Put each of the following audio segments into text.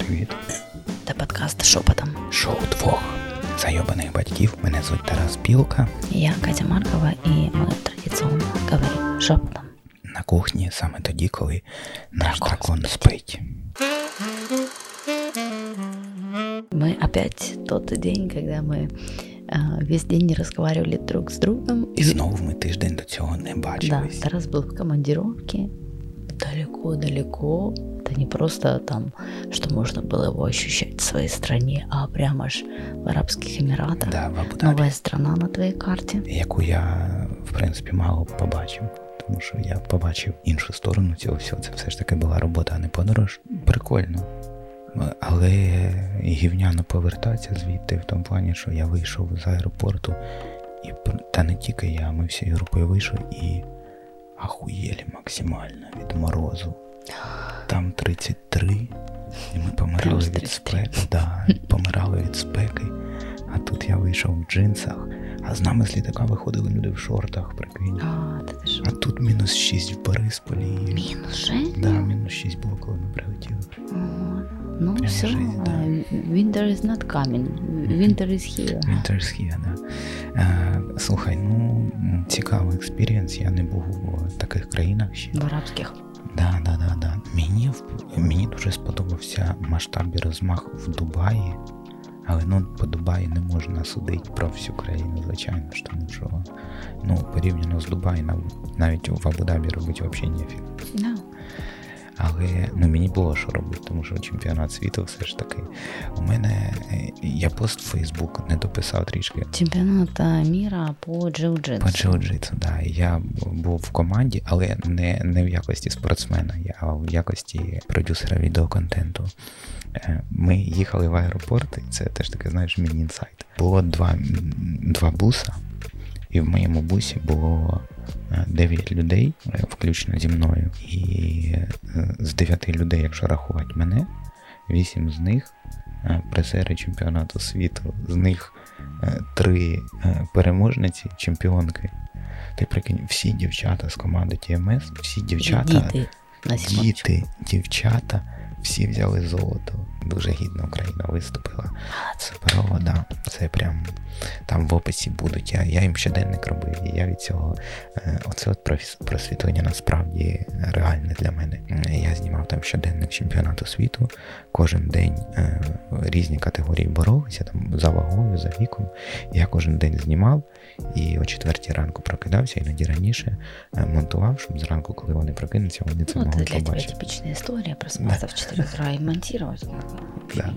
Привіт. Це подкаст «Шепотом». Шоу двох зайобаних батьків. Мене звуть Тарас Білка. Я Катя Маркова, і ми традиційно говоримо шепотом. На кухні саме тоді, коли наш дракон спить. Мы опять тот день, когда мы весь день не разговаривали друг с другом. І знову ми тиждень до цього не бачились. Да, Тарас был в командировке далеко-далеко. Это не просто там, что можно было его ощущать в своей стране, а прямо аж в Арабских Эмиратах. Да, в Абу-Дабі. Новая страна на твоей карте. Яку я, в принципі, мало побачив. Тому що я побачив іншу сторону цього всього. Це все ж таки була робота, а не подорож. Прикольно. Але гівняно повертатися звідти в тому плані, що я вийшов з аеропорту, і, та не тільки я, ми всією групою вийшли і ахуєлі максимально від морозу. Там 33, і ми помирали від спеки. Да, помирали від спеки. А тут я вийшов в джинсах, а з нами з літака виходили люди в шортах, прикинь. А тут мінус 6 в Борисполі. Мінус 6? Да, мінус 6 було, коли ми прилетіли. Ну прямо все, жизнь, да. Winter is not coming, winter is here. Winter is here, да. Слухай, цікавий експірієнс, я не був в таких країнах ще. В арабських. Да. Мені дуже сподобався масштаб і розмах в Дубаї, але по Дубаї не можна судити про всю країну, звичайно ж, тому що порівняно з Дубаї навіть в Абу-Дабі робити взагалі нефіг. Да. Але мені було що робити, тому що чемпіонат світу все ж таки. У мене, я пост в Фейсбук не дописав трішки. Чемпіонат міра по джиу-джитсу. По джиу-джитсу, да. Я був в команді, але не в якості спортсмена, а в якості продюсера відеоконтенту. Ми їхали в аеропорт, і це теж таке, знаєш, міні-інсайт. Було два буса, і в моєму бусі було 9 людей, включно зі мною. І з 9 людей, якщо рахувати мене, 8 з них призери чемпіонату світу. З них 3 переможниці, чемпіонки. Ти прикинь, всі дівчата з команди TMS, всі дівчата, дівчата, всі взяли золото. Дуже гідно Україна виступила. Суперово, да. Це прям там в описі будуть. Я їм щоденник робив, і я від цього оце просвітлення насправді реальне для мене. Я знімав там щоденник чемпіонату світу. Кожен день різні категорії боролися, там за вагою, за віком. Я кожен день знімав і о 4 ранку прокидався, іноді раніше монтував, щоб зранку, коли вони прокинуться, вони це могли побачити. Це для тебе типічна історія, просипатися в 4 утра і монтувати. Да.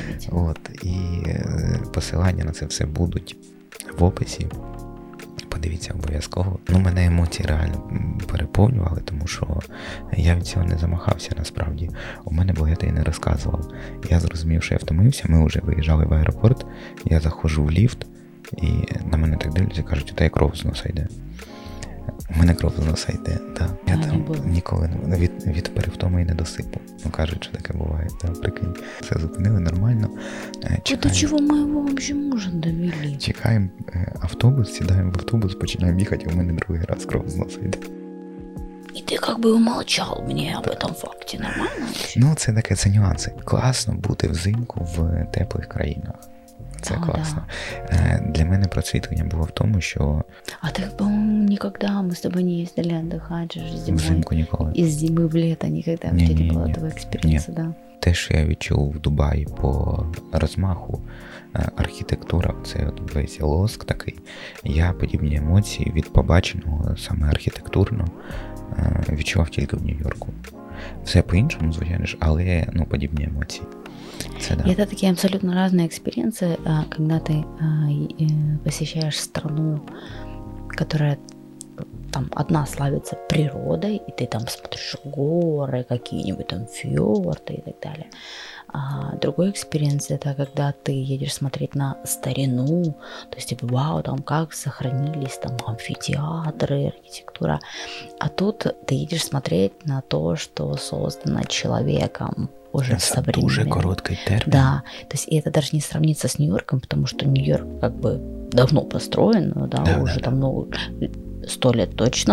І посилання на це все будуть в описі. Подивіться обов'язково. Мене емоції реально переповнювали, тому що я від цього не замахався насправді. У мене, бо я тобі не розказував. Я зрозумів, що я втомився, ми вже виїжджали в аеропорт, я заходжу в ліфт, і на мене так дивляться, кажуть, у тебе кров з носа йде. У мене кров з носа йде, так. Я там ніколи від перевтоми і не досипу. Кажуть, що таке буває, так, прикинь. Все зупинили нормально. До чого ми його вообще мужа довели? Чекаємо автобус, сідаємо в автобус, починаємо їхати, а у мене другий раз кров з носа йде. І ти як би умолчав мені об этом факті, нормально? Це таке, це нюанси. Класно бути взимку в теплих країнах. Це класно. Да. Для мене просвітлення було в тому, що... А ти, по-моєму, ніколи ми з тобою не їздили віддихати зимою? Взимку ніколи. Із зими в літо ніколи в тебе не було того експерименту, да? Те, що я відчув в Дубаї по розмаху, архітектура, це весь лоск такий, я подібні емоції від побаченого саме архітектурно відчував тільки в Нью-Йорку. Все по-іншому, звичайно ж, але подібні емоції. И это такие абсолютно разные экспириенсы, когда ты посещаешь страну, которая там одна славится природой, и ты там смотришь горы, какие-нибудь там фьорды и так далее. А другой экспириенс — это когда ты едешь смотреть на старину, то есть типа вау, там как сохранились там амфитеатры, архитектура. А тут ты едешь смотреть на то, что создано человеком уже в современном. Дуже короткий термин. Да, то есть и это даже не сравнится с Нью-Йорком, потому что Нью-Йорк как бы давно построен, да, уже там 100 лет точно.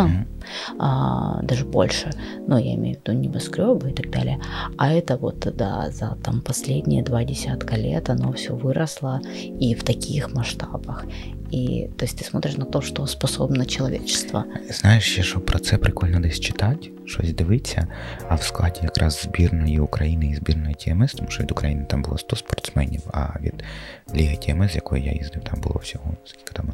даже больше, но я имею в виду небоскребы и так далее. А это вот, да, за там последние 20 лет оно все выросло и в таких масштабах. І тобто ти смотриш на те, що способне чоловічество. Знаєш, ще що про це прикольно десь читати, щось дивитися, а в складі якраз збірної України і збірної ТМС, тому що від України там було 100 спортсменів, а від Ліги ТМС, з якої я їздив, там було всього, скільки там,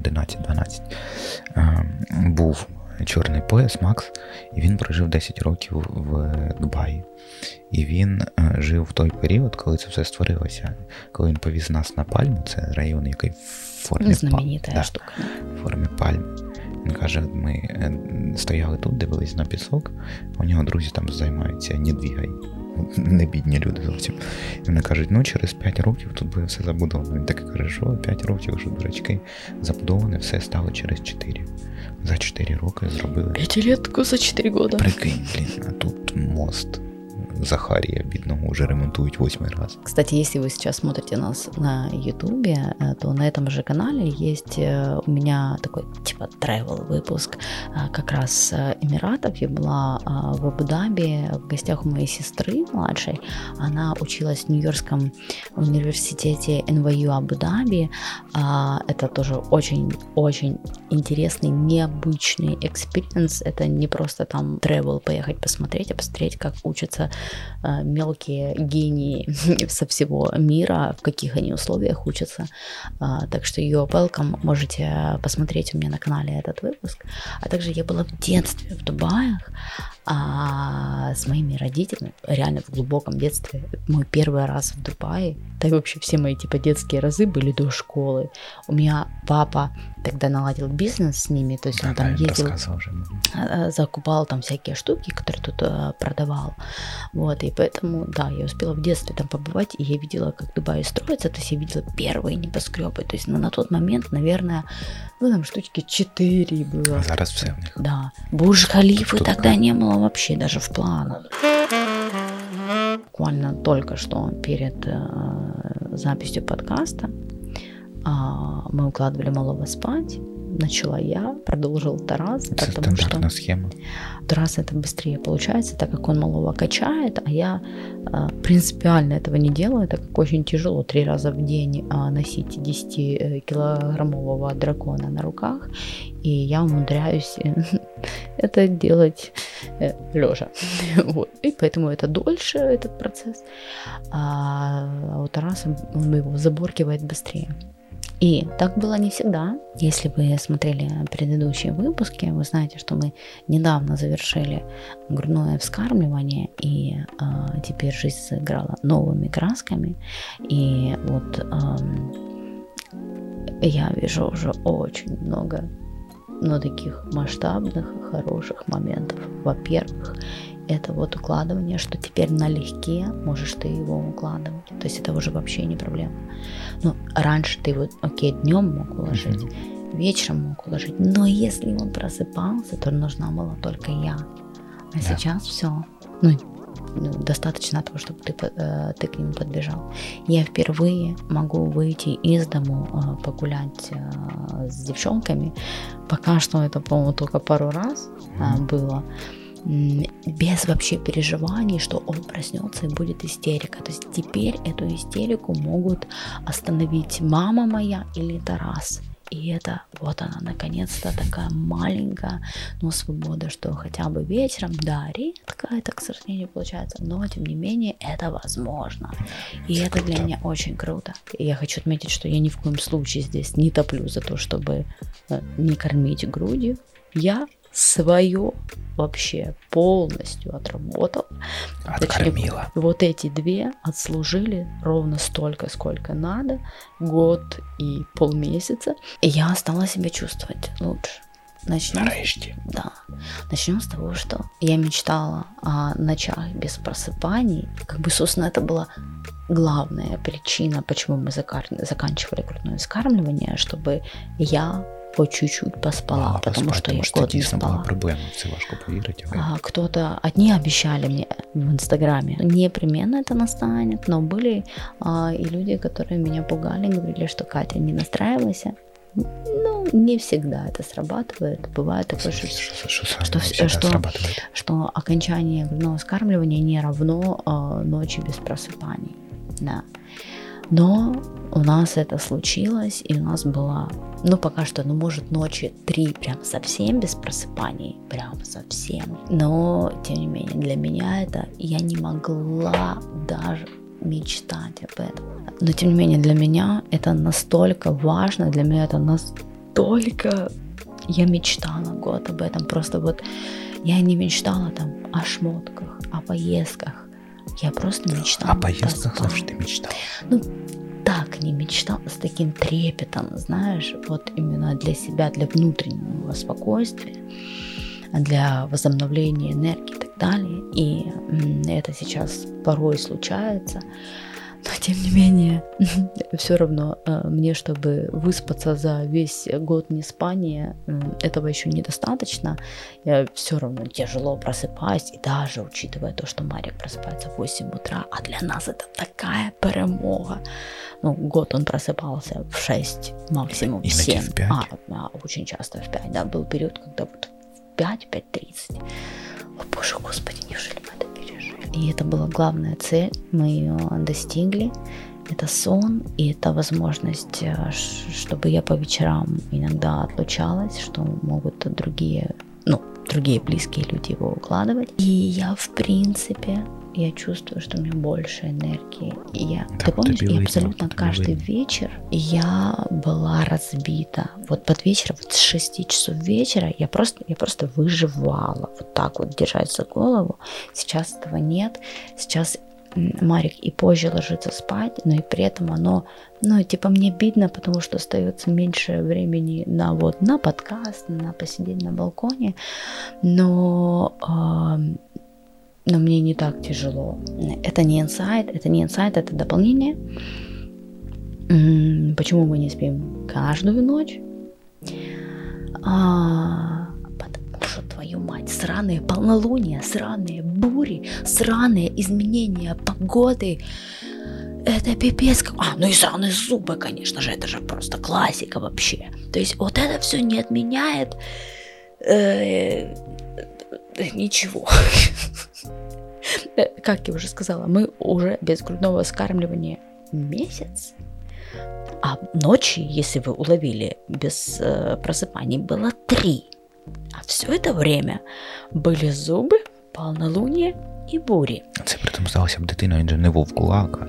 11-12, був чорний пояс Макс, і він прожив 10 років в Дубаї. І він жив в той період, коли це все створилося. Коли він повіз нас на Пальму, це район, який в формі знаменита штука. В формі пальм. Він каже, ми стояли тут, дивились на пісок, у нього друзі там займаються «не двігай». Не бідні люди зовсім. І вони кажуть, через 5 років тут буде все забудовано. Він таки каже, що 5 років, що дурачки, забудоване, все стало через 4. За 4 роки зробили. 5-летку за 4 года. Прикинь, а тут мост Захария, бедного, уже ремонтуют 8 раз. Кстати, если вы сейчас смотрите нас на Ютубе, то на этом же канале есть у меня такой типа travel выпуск как раз с Эмиратов. Я была в Абу-Даби в гостях у моей сестры младшей. Она училась в Нью-Йоркском университете NYU Абу-Даби. Это тоже очень-очень интересный, необычный экспириенс. Это не просто там travel, поехать посмотреть, а посмотреть, как учатся мелкие гении со всего мира, в каких они условиях учатся. Так что you're welcome, можете посмотреть у меня на канале этот выпуск. А также я была в детстве в Дубаях с моими родителями, реально в глубоком детстве. Мой первый раз в Дубае, да и вообще все мои типа детские разы были до школы. У меня папа тогда наладил бизнес с ними, то есть он там ездил, закупал там всякие штуки, которые тут продавал. Вот, и поэтому, да, я успела в детстве там побывать, и я видела, как Дубай строится, то есть я видела первые небоскребы, то есть на тот момент, наверное, там штучки 4 было. А зараз все в них. Да. Бурдж-Халифы тогда не было вообще даже в планах. Буквально только что перед записью подкаста мы укладывали малого спать. Начала я, продолжил Тарас. Это стандартная схема. Тарас это быстрее получается, так как он малого качает, а я принципиально этого не делаю, так как очень тяжело 3 раза в день носить 10-килограммового дракона на руках, и я умудряюсь это делать лежа. Вот. И поэтому это дольше, этот процесс, а у Тараса он его заборкивает быстрее. И так было не всегда. Если вы смотрели предыдущие выпуски, вы знаете, что мы недавно завершили грудное вскармливание, и теперь жизнь сыграла новыми красками. И вот я вижу уже очень много, таких масштабных, хороших моментов. Во-первых, это вот укладывание, что теперь налегке можешь ты его укладывать. То есть это уже вообще не проблема. Раньше ты его, днем мог уложить, вечером мог уложить, но если он просыпался, то нужна была только я. А сейчас все. Достаточно того, чтобы ты к нему подбежал. Я впервые могу выйти из дому, погулять с девчонками. Пока что это, по-моему, только пару раз было. Без вообще переживаний, что он проснется и будет истерика. То есть теперь эту истерику могут остановить мама моя или Тарас. И это вот она, наконец-то, такая маленькая, свобода, что хотя бы вечером, да, редко это, к сожалению, получается, но, тем не менее, это возможно. И это для меня очень круто. И я хочу отметить, что я ни в коем случае здесь не топлю за то, чтобы не кормить грудью. Я свое вообще полностью отработал. Откормила. Вот эти 2 отслужили ровно столько, сколько надо, 1 год и полмесяца. И я стала себя чувствовать лучше. Начнем с того, что я мечтала о ночах без просыпаний. Собственно, это была главная причина, почему мы заканчивали грудное вскармливание, чтобы я по чуть-чуть поспала, потому что я год не спала. Була проблема, це важко повірити. Одни обещали мне в Инстаграме, непременно это настанет, но были и люди, которые меня пугали, говорили, что Катя, не настраивайся. Ну, не всегда это срабатывает. Бывает такое, что окончание грудного вскармливания не равно ночи без просыпаний. Да. Но у нас это случилось, и у нас было, пока что, может, ночи 3 прям совсем без просыпаний, прям совсем. Но, тем не менее, для меня это, я не могла даже мечтать об этом. Но, тем не менее, для меня это настолько важно, для меня это настолько... Я мечтала год об этом, просто вот я не мечтала там о шмотках, о поездках. Я просто мечтала. О поездках завжди мечтала. Так не мечтала, с таким трепетом, знаешь, вот именно для себя, для внутреннего спокойствия, для возобновления энергии и так далее. И это сейчас порой случается. Но, тем не менее, все равно мне, чтобы выспаться за весь год неспания, этого еще недостаточно. Я все равно тяжело просыпаюсь, и даже учитывая то, что Марик просыпается в 8 утра, а для нас это такая перемога. Год он просыпался в 6, максимум в 7. В 5? Очень часто в 5, да, был период, когда вот в 5:30. О боже, Господи, неужели мы это пережили? И это была главная цель, мы ее достигли. Это сон, и это возможность, чтобы я по вечерам иногда отлучалась, что могут другие близкие люди его укладывать. И я, в принципе, я чувствую, что у меня больше энергии. И ты помнишь, и абсолютно каждый вечер я была разбита. Вот под вечер, вот с 6 часов вечера я просто выживала. Вот так вот держать за голову. Сейчас этого нет. Сейчас Марик и позже ложится спать, но и при этом оно, мне обидно, потому что остается меньше времени на подкаст, на посидеть на балконе, но мне не так тяжело. Это не инсайт, это дополнение. Почему мы не спим каждую ночь? Потому что, твою мать, сраные полнолуния, сраные бури, сраные изменения погоды. Это пипец. И сраные зубы, конечно же, это же просто классика вообще. То есть вот это все не отменяет ничего. Как я уже сказала, мы уже без грудного вскармливания месяц. А ночи, если вы уловили, без просыпаний было 3. А все это время были зуби, полнолуние і бурі. Це при тому здалося б дитина, він же не вовкулака.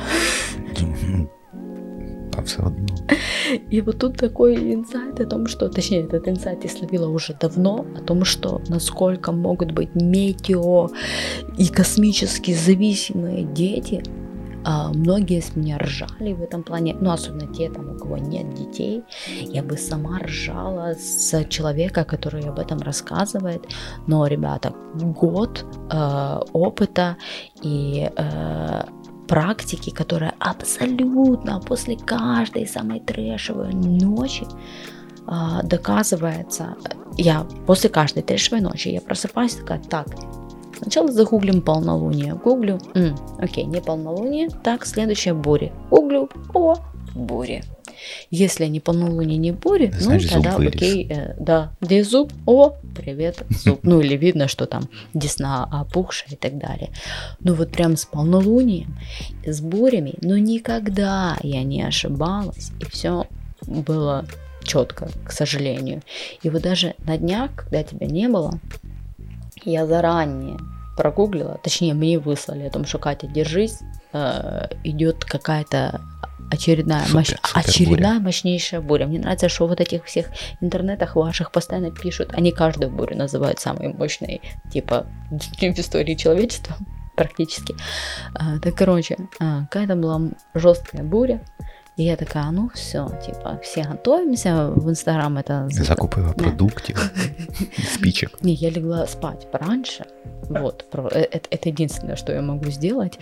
А все одно. И вот тут такой инсайт о том, что, точнее, этот инсайт я словила уже давно, о том, что насколько могут быть метео и космически зависимые дети. Многие с меня ржали в этом плане, особенно те, у кого нет детей. Я бы сама ржала с человека, который об этом рассказывает. Но, ребята, год опыта и практики, которая абсолютно после каждой самой трэшевой ночи доказывается. Я после каждой трэшевой ночи я просыпаюсь такая, сначала загуглим полнолуние. Гуглю, окей, не полнолуние. Так, следующая буря. Гуглю, буря. Если не полнолуние, не буря, тогда окей, да, где зуб? Привет, зуб. Или видно, что там десна опухшая и так далее. Но вот прям с полнолунием, с бурями, никогда я не ошибалась, и все было четко, к сожалению. И вот даже на днях, когда тебя не было, я заранее прогуглила, точнее мне выслали о том, что Катя, держись, идет какая-то очередная мощнейшая буря. Мне нравится, что вот этих всех интернетах ваших постоянно пишут, они каждую бурю называют самой мощной, в истории человечества практически. Какая-то была жесткая буря. И я такая, все, все готовимся, в Инстаграм это... Закупила продуктов, спичек. Не, я легла спать пораньше, это единственное, что я могу сделать.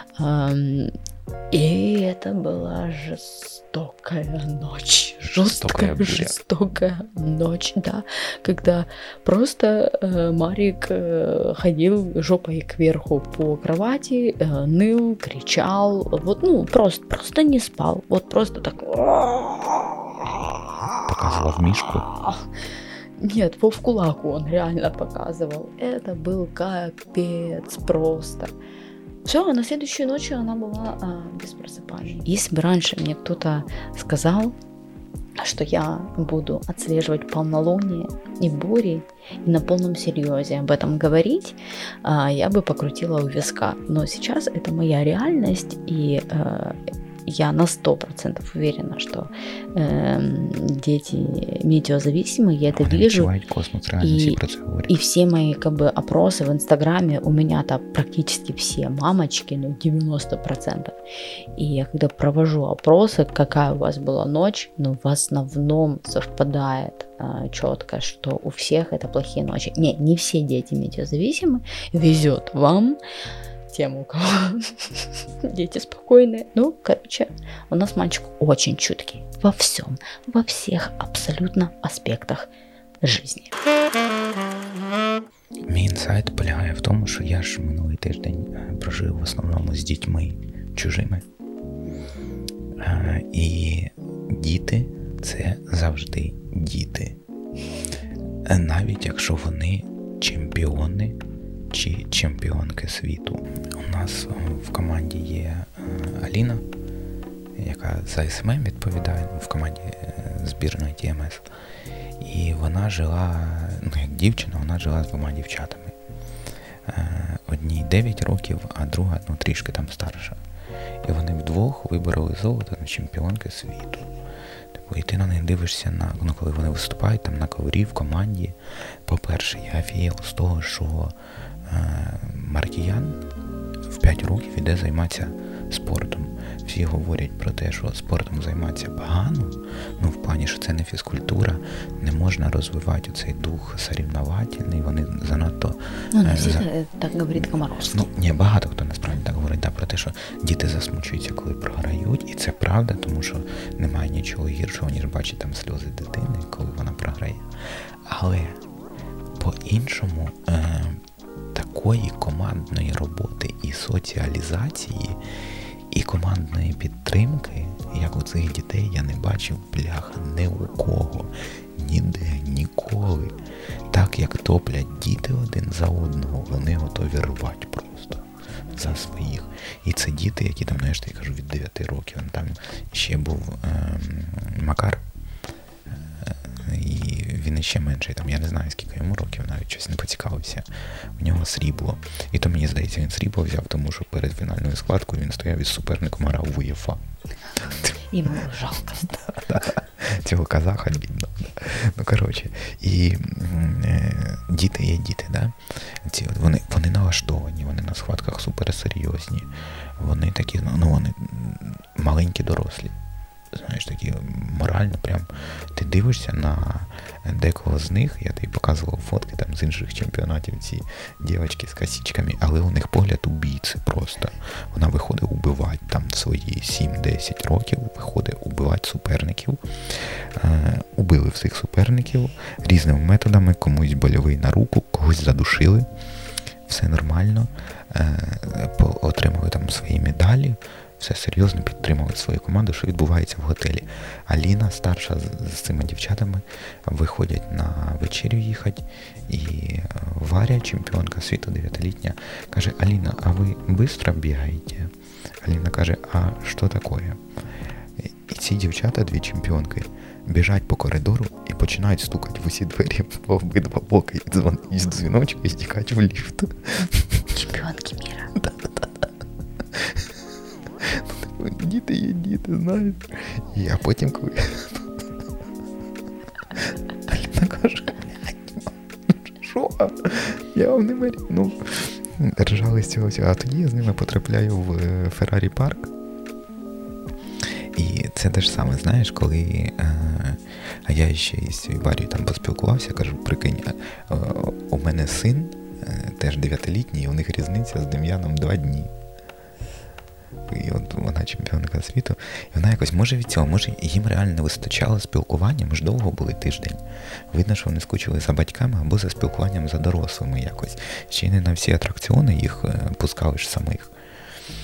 И это была жестокая ночь, жестокая ночь, да, когда просто Марик ходил жопой кверху по кровати, ныл, кричал, просто не спал, просто так. Пока показував мішку? Нет, в кулаку он реально показывал. Это был капец просто. Все, а на следующую ночь она была без просыпания. Если бы раньше мне кто-то сказал, что я буду отслеживать полнолуние и бури, и на полном серьезе об этом говорить, я бы покрутила у виска. Но сейчас это моя реальность, и я на 100% уверена, что дети метеозависимые, я это вижу. Космос, реально, и все мои опросы в Инстаграме, у меня-то практически все мамочки, 90%. И я когда провожу опросы, какая у вас была ночь, в основном совпадает четко, что у всех это плохие ночи. Не все дети метеозависимы, везет вам, тем, у кого дети спокойные. У нас мальчик очень чуткий во всем, во всех абсолютно аспектах жизни. Мій інсайт полягає в тому, що я ж минулий тиждень прожив в основному з дітьми чужими. І діти – це завжди діти. Навіть якщо вони чемпіони чи чемпіонки світу. У нас в команді є Аліна, яка за СММ відповідає, в команді збірної ТМС. І вона жила, як дівчина, вона жила з 2 дівчатами. Одній 9 років, а друга трішки там старша. І вони вдвох вибороли золото на чемпіонки світу. І ти на них дивишся, коли вони виступають там на коврі в команді. По-перше, я офігел з того, що Маркіян в 5 років іде займатися спортом. Всі говорять про те, що спортом займатися погано, в плані, що це не фізкультура, не можна розвивати цей дух соревновательний, вони занадто... не всі так говорить Комаровський. Багато хто насправді так говорить, про те, що діти засмучуються, коли програють, і це правда, тому що немає нічого гіршого, ніж бачити там сльози дитини, коли вона програє. Але по-іншому такої командної роботи і соціалізації, і командної підтримки, як у цих дітей, я не бачив, бляха, ні у кого, ніде, ніколи. Так, як топлять діти один за одного, вони готові рвати просто за своїх. І це діти, які там, я кажу, від 9 років. Там ще був Макар, і він ще менший, там, я не знаю, скільки йому років, навіть щось не поцікавився. У нього срібло. І то, мені здається, він срібло взяв, тому що перед фінальною складкою він стояв із суперником грав в УЄФА. Йому жалко. Цього казаха бідно. І діти є діти, да? Вони налаштовані, вони на схватках суперсерйозні. Вони такі, вони маленькі дорослі. Знаєш, такі морально прям, ти дивишся на декого з них, я тобі показував фотки там з інших чемпіонатів, ці дівчатки з косичками, але у них погляд убійці просто. Вона виходить убивати там в свої 7-10 років, виходить убивати суперників. Убили всіх суперників різними методами, комусь больовий на руку, когось задушили, все нормально, отримали там свої медалі, все серйозно підтримали свою команду, що відбувається в готелі. Аліна, старша з цими дівчатами, виходять на вечерю їхати, і Варя, чемпіонка світу 9-літня, каже: Аліна, а ви швидко бігаєте? Аліна каже: а що таке? І ці дівчата, 2 чемпіонки, біжать по коридору і починають стукати в усі двері в обидва боки, і з дзвіночка і стікають в ліфт. Чемпіонки міра. Діти є діти, знаєш. А потім, коли Аліна каже: що? Я вам не марію. Ржали з цього. А тоді я з ними потрапляю в Феррарі парк. І це те ж саме, знаєш, коли я ще із Варією там поспілкувався, кажу: прикинь, у мене син теж 9-літній, і у них різниця з Дем'яном 2 дні. І от вона чемпіонка світу, і вона якось, може від цього, може їм реально не вистачало спілкування, ми ж довго були тиждень. Видно, що вони скучили за батьками або за спілкуванням за дорослими якось. Ще й не на всі атракціони їх пускали ж самих.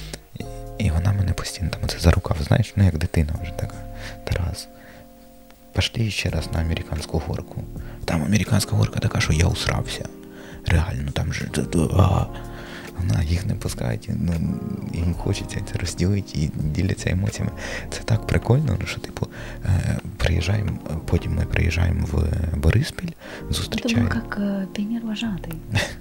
І вона мене постійно там оце за рукав, знаєш, як дитина вже така, Тарас, пошли ще раз на американську горку. Там американська горка така, що я усрався. Реально, там же... Їх не пускають, їм хочеться це розділити і діляться емоціями. Це так прикольно, що, типу, потім ми приїжджаємо в Бориспіль, зустрічаємо... Це був як піонер-вожатий.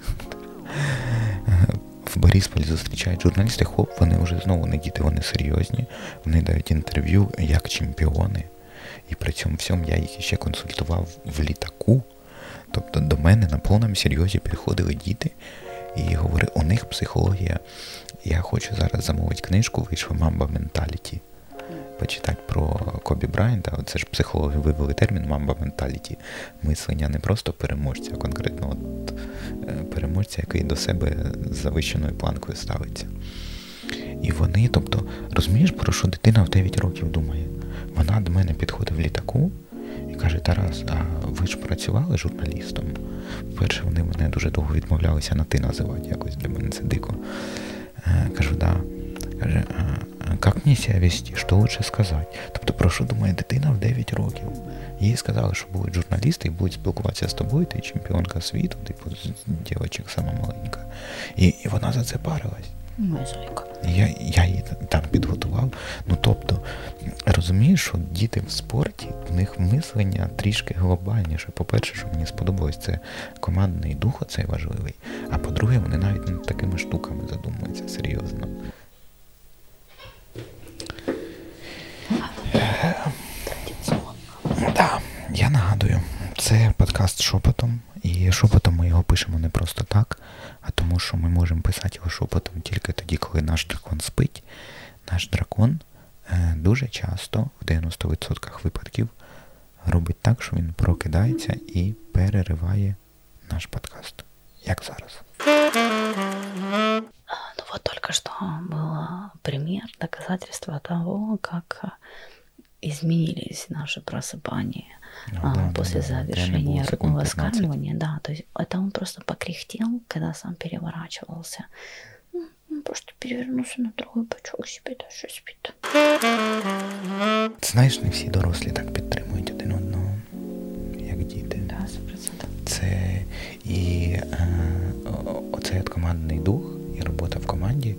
В Бориспіль зустрічають журналісти, вони вже знову не діти, вони серйозні, вони дають інтерв'ю як чемпіони. І при цьому всьому я їх ще консультував в літаку. Тобто до мене на повному серйозі підходили діти і говорили, у них психологія. Я хочу зараз замовити книжку, вийшла «Мамба Менталіті». Почитати про Кобі Брайанта. Це ж психологи вивели термін «Мамба Менталіті». Мислення не просто переможця, а конкретно переможця, який до себе з завищеною планкою ставиться. І вони, тобто, розумієш, про що дитина в 9 років думає? Вона до мене підходить в літаку і каже: Тарас, а ви ж працювали журналістом? Перше, вони мене дуже довго відмовлялися на ти називати, якось для мене це дико. Кажу, да. Каже, як мені себе вести, що лучше сказати? Тобто, про що думає дитина в 9 років? Їй сказали, що будуть журналісти і будуть спілкуватися з тобою, ти чемпіонка світу, типу, з дівчинок сама маленька. І вона за це парилась. Моя зайка. Я її там підготував. Тобто, розумієш, що діти в спорті, в них мислення трішки глобальніше. По-перше, що мені сподобалось, це командний дух оцей важливий. А по-друге, вони навіть над такими штуками задумуються серйозно. Так, я нагадую, це подкаст шепотом. І шепотом ми його пишемо не просто так, а тому, що ми можемо писати його шепотом тільки тоді, коли наш дракон спить. Наш дракон дуже часто, в 90% випадків, робить так, що він прокидається і перериває наш подкаст. Як зараз. Вот только что был пример, доказательство того, как изменились наши просыпания после завершения ротного скармливания. Да, то есть это он просто покряхтел, когда сам переворачивался. Он просто перевернулся на другой бочок, себе дальше спит. Знаєш, не всі дорослі так підтримують один одного, як діти. Да, 100%. Це і оцей от командний дух і робота в команді.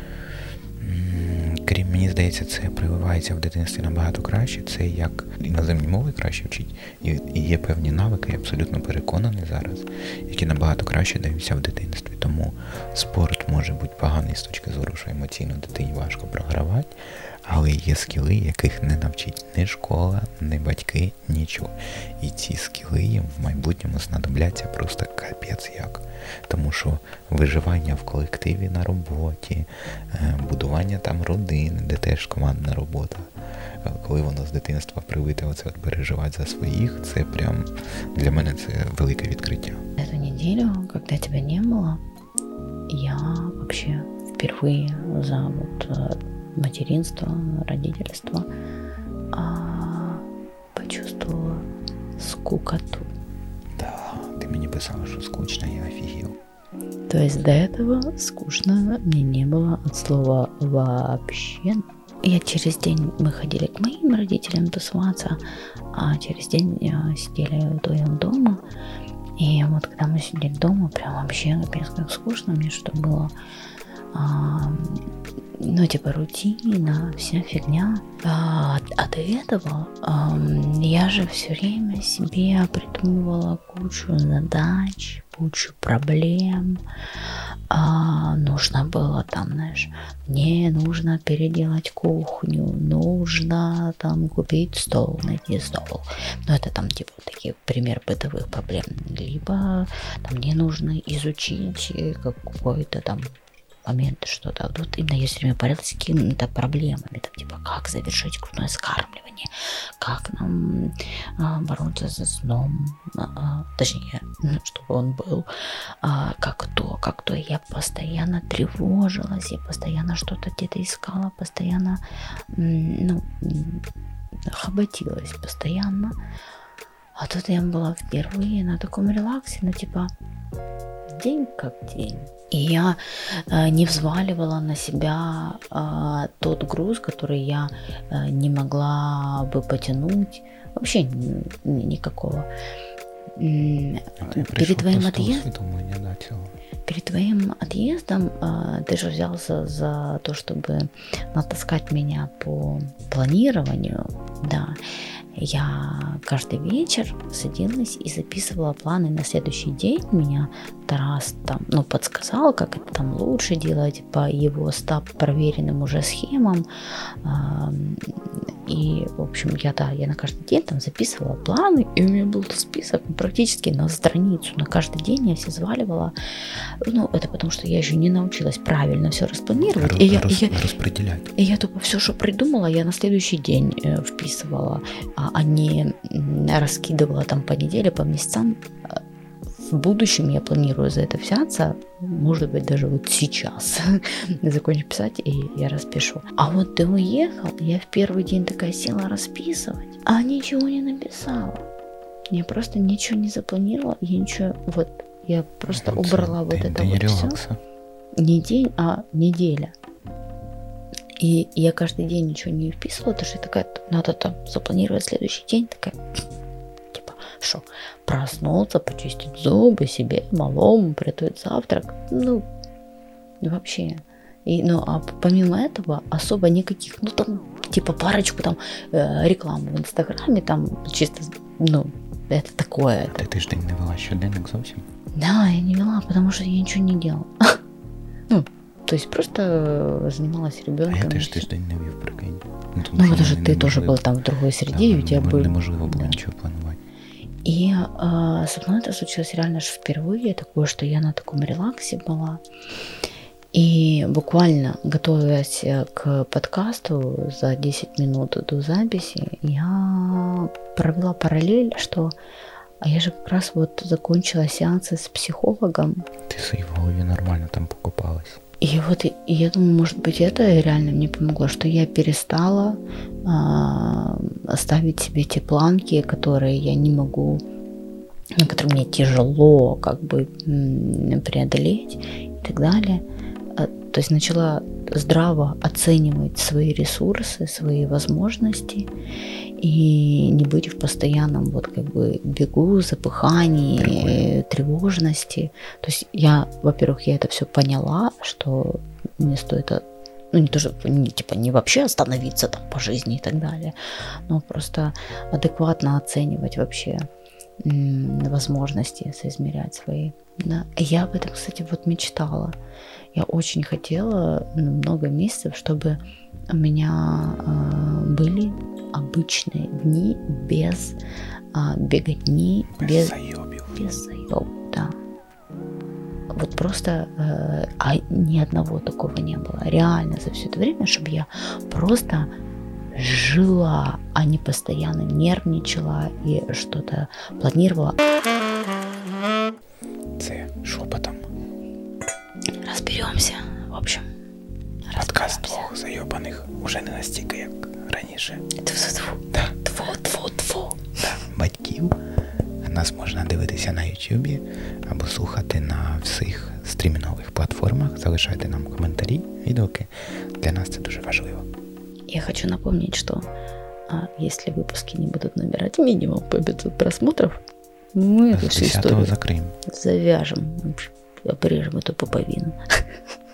Крім, мені здається, це прививається в дитинстві набагато краще. Це як іноземні мови краще вчить. І є певні навики, я абсолютно переконаний зараз, які набагато краще даються в дитинстві. Тому спорт може бути поганий з точки зору, що емоційно дитині важко програвати, але є скіли, яких не навчить ні школа, ні батьки, нічого. І ці скіли їм в майбутньому знадобляться просто капець як. Тому що виживання в колективі на роботі, будування там родини, де теж командна робота, коли воно з дитинства привите оце от переживати за своїх, це прям для мене це велике відкриття. Эту неделю, когда тебя не было, я вообще впервые за материнство, родительство почувствовала скукоту. Да, ты мне писала, что скучно, я офигел. То есть до этого скучно мне не было от слова вообще. Я через день, мы ходили к моим родителям тусоваться, а через день сидели вдвоем дома. И вот когда мы сидели дома, прям вообще капец как скучно мне что было. Типа рутина, вся фигня. А до этого я же все время себе придумывала кучу задач, кучу проблем. Нужно было там, знаешь, мне нужно переделать кухню, нужно там купить стол, найти стол. Это там типа такие пример бытовых проблем. Либо там мне нужно изучить какой-то там момент, что-то. Вот именно я все время парилась какими-то проблемами, там, типа, как завершить грудное скармливание, как нам бороться со сном, точнее, чтобы он был, как то. Я постоянно тревожилась, я постоянно что-то где-то искала, постоянно, хоботилась постоянно. А тут я была впервые на таком релаксе, типа, день как день. И я не взваливала на себя тот груз, который я не могла бы потянуть. Вообще никакого. Перед твоим отъездом ты же взялся за то, чтобы натаскать меня по планированию, да. Я каждый вечер садилась и записывала планы на следующий день. Меня Тарас там, подсказал, как это там лучше делать по его проверенным уже схемам. И, в общем, я на каждый день там записывала планы, и у меня был список практически на страницу. На каждый день я все сваливала. Это потому, что я еще не научилась правильно все распланировать. Распределять. И я тупо все, что придумала, я на следующий день вписывала, а не раскидывала там по неделе, по месяцам. В будущем я планирую за это взяться, может быть, даже вот сейчас закончу писать, и я распишу. А вот ты уехал, я в первый день такая села расписывать, а ничего не написала. Я просто ничего не запланировала, я просто убрала вот это вот все. Не день, а неделя. И я каждый день ничего не вписывала, потому что я такая, надо там запланировать следующий день, такая... Что, проснуться, почистить зубы себе, малому приготовить завтрак, вообще. А помимо этого особо никаких, парочку там рекламу в Инстаграме, там чисто, это такое. Ти ж не вела щоденник зовсім? Да, я не вела, потому что я ничего не делала. То есть просто занималась ребенком. А я теж тиждень не вів, прикинь. Потому что ты тоже был там в другой среде, и у тебя был... Неможливо було нічого планувати. И со мной это случилось реально же впервые, такое, что я на таком релаксе была. И буквально готовясь к подкасту за 10 минут до записи, я провела параллель, что я же как раз вот закончила сеансы с психологом. Ты в своей голове нормально там покопалась. И я думаю, может быть, это реально мне помогло, что я перестала ставить себе те планки, которые я не могу, которые мне тяжело преодолеть и так далее. То есть начала здраво оценивать свои ресурсы, свои возможности и не быть в постоянном бегу, запыхании, тревожности. То есть во-первых, я это все поняла, что мне стоит, не то, что не вообще остановиться там по жизни и так далее, но просто адекватно оценивать вообще возможности, соизмерять свои. Да. Я об этом, кстати, мечтала. Я очень хотела много месяцев, чтобы у меня были обычные дни без беготни, без заёб, да. Вот просто ни одного такого не было. Реально за все это время, чтобы я просто жила, а не постоянно нервничала и что-то планировала. Це шепотом. Разберемся, в общем. Подкаст двох зайобаних уже не настільки, як раніше. Тфу. Батьків. Нас можна дивитися на Ютубі або слухати на всіх стрімінгових платформах. Залишайте нам коментарі, відгуки. Для нас це дуже важливо. Я хочу напомнить, что если выпуски не будут набирать минимум по 500 просмотров, мы эту всю историю закроем. Завяжем, обрежем эту пуповину.